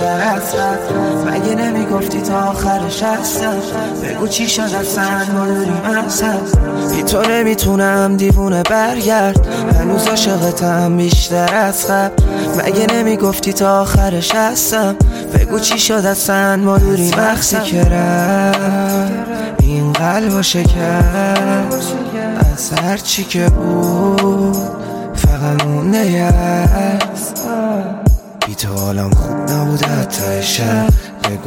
بیشتر از حد. مگه نمیگفتی تا آخرش هستم؟ بگو چی شد اصلا ما داریم اصلا. بی تو نمیتونم دیوونه برگرد، هنوز عاشقتم بیشتر از قبل. مگه نمیگفتی تا آخرش هستم؟ بگو چی شد اصلا ما دوریم. وقتی که رفت این قلبو شکست، از هرچی که بود فقط مونده یست. بی تو حالم خوب نبود حتی شب.